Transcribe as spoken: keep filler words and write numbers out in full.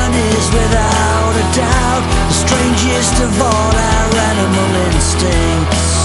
man is without a doubt the strangest of all our animal instincts.